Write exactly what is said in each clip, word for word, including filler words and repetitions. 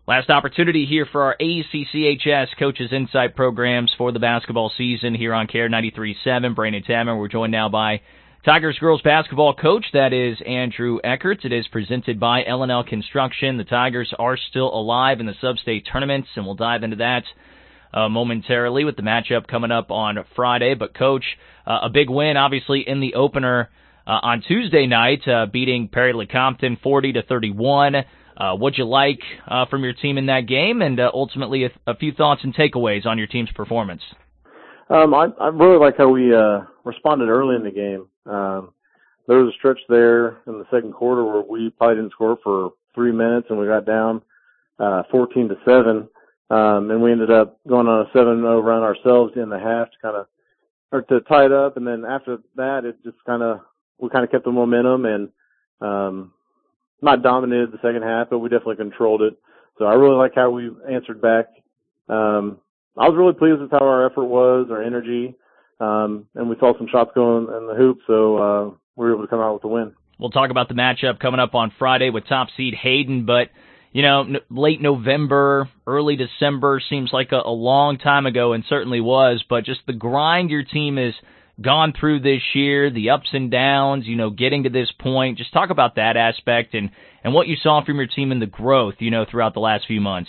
Last opportunity here for our A C C H S Coaches Insight programs for the basketball season here on Care ninety-three point seven. Brandon Tamman. We're joined now by Tigers girls basketball coach, that is Andrew Eckert. It is presented by L and L Construction. The Tigers are still alive in the sub-state tournaments, and we'll dive into that uh, momentarily with the matchup coming up on Friday. But, Coach, uh, a big win, obviously, in the opener uh, on Tuesday night, uh, beating Perry Lecompton forty to thirty-one. Uh, what'd you like uh, from your team in that game, and uh, ultimately a, a few thoughts and takeaways on your team's performance? Um, I, I really like how we uh, responded early in the game. Um, there was a stretch there in the second quarter where we probably didn't score for three minutes, and we got down uh, fourteen to seven, um, and we ended up going on a seven oh run ourselves in the half to kind of or to tie it up. And then after that, it just kind of we kind of kept the momentum and. Um, Not dominated the second half, but we definitely controlled it. So I really like how we answered back. Um, I was really pleased with how our effort was, our energy, um, and we saw some shots going in the hoop, so uh, we were able to come out with a win. We'll talk about the matchup coming up on Friday with top seed Hayden, but, you know, n- late November, early December seems like a, a long time ago, and certainly was, but just the grind your team is gone through this year, the ups and downs, you know, getting to this point. Just talk about that aspect and, and what you saw from your team and the growth, you know, throughout the last few months.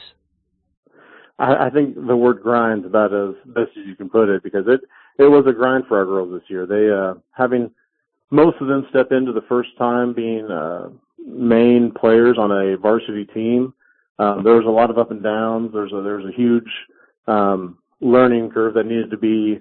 I, I think the word grind is about as best as you can put it, because it, it was a grind for our girls this year. They, uh, having most of them step into the first time being, uh, main players on a varsity team. Um, there was a lot of up and downs. There's a, there's a huge, um, learning curve that needed to be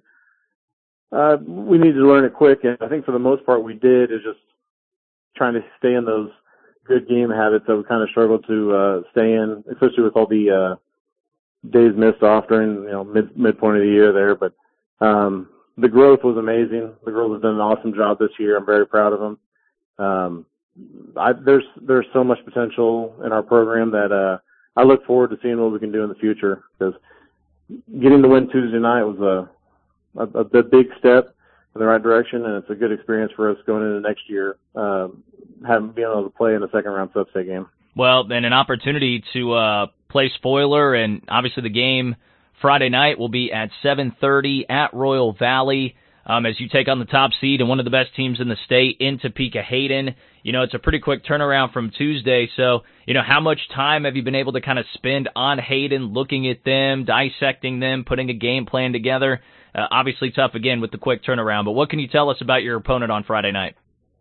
Uh, we needed to learn it quick, and I think for the most part we did, is just trying to stay in those good game habits that we kind of struggled to uh, stay in, especially with all the uh, days missed off during, you know, mid midpoint of the year there. But um, the growth was amazing. The girls have done an awesome job this year. I'm very proud of them. Um, I, there's there's so much potential in our program that uh, I look forward to seeing what we can do in the future, because getting the win Tuesday night was a A, a big step in the right direction, and it's a good experience for us going into next year, uh, having being able to play in a second round sub-state game. Well, then an opportunity to uh, play spoiler, and obviously the game Friday night will be at seven thirty at Royal Valley um, as you take on the top seed and one of the best teams in the state in Topeka Hayden. You know, it's a pretty quick turnaround from Tuesday, so, you know, how much time have you been able to kind of spend on Hayden, looking at them, dissecting them, putting a game plan together? Uh, obviously tough, again, with the quick turnaround, but what can you tell us about your opponent on Friday night?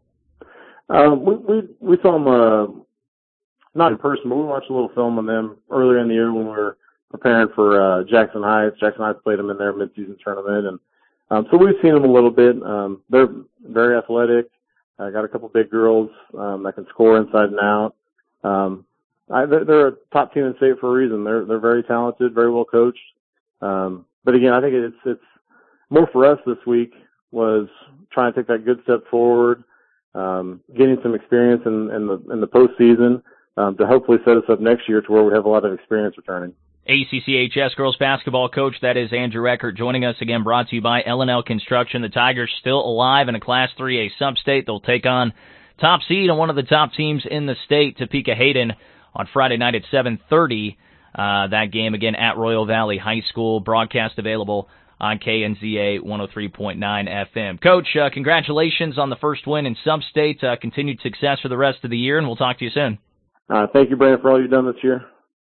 Uh, we, we, we saw them, uh, not in person, but we watched a little film on them earlier in the year when we were preparing for uh, Jackson Heights. Jackson Heights played them in their midseason tournament, and um, so we've seen them a little bit. Um, they're very athletic. I uh, got a couple big girls um, that can score inside and out. Um, I, they're, they're a top team in state for a reason. They're they're very talented, very well coached. Um, but again, I think it's it's more for us this week was trying to take that good step forward, um, getting some experience in, in the in the postseason um, to hopefully set us up next year to where we have a lot of experience returning. A C C H S girls basketball coach, that is Andrew Eckert, joining us again, brought to you by L and L Construction. The Tigers still alive in a Class three A sub-state. They'll take on top seed and one of the top teams in the state, Topeka Hayden, on Friday night at seven thirty. Uh, that game, again, at Royal Valley High School. Broadcast available on K N Z A one oh three point nine F M. Coach, uh, congratulations on the first win in sub-state. Uh, continued success for the rest of the year, and we'll talk to you soon. Uh, thank you, Brandon, for all you've done this year.